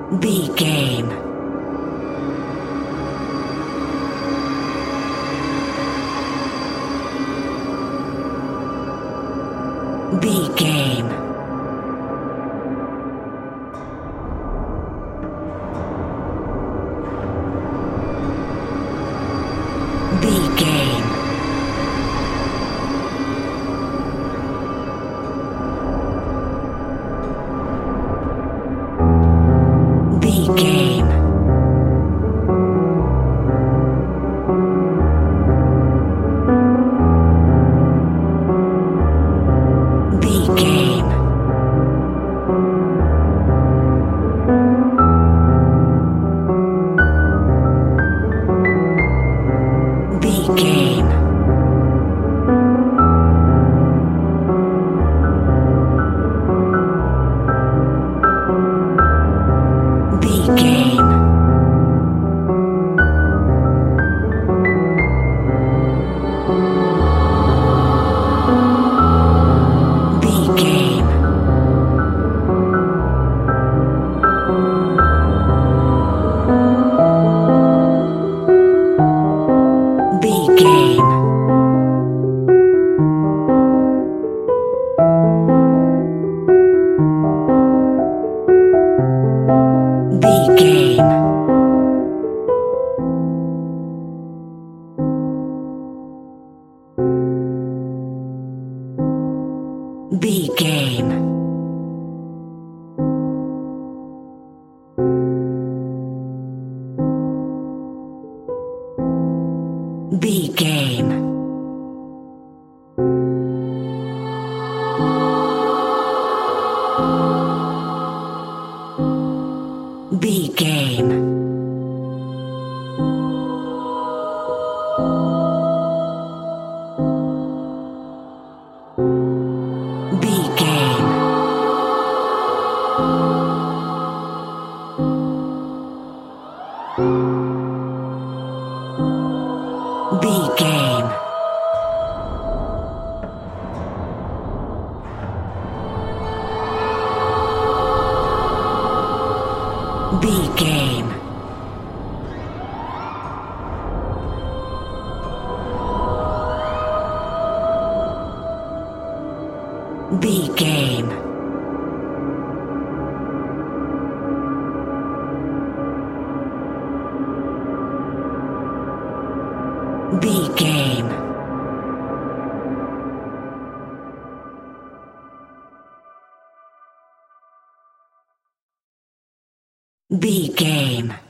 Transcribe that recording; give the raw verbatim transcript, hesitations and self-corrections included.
B game. B game. B game. B game. B game. B game. B game. B game. B game. B game. B game. B game. B game. B game. B game. B game. B game. B game. B game.